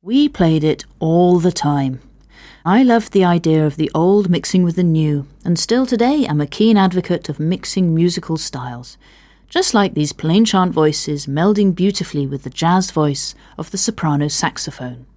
We played it all the time. I loved the idea of the old mixing with the new, and still today am a keen advocate of mixing musical styles, just like these plain chant voices melding beautifully with the jazzed voice of the soprano saxophone.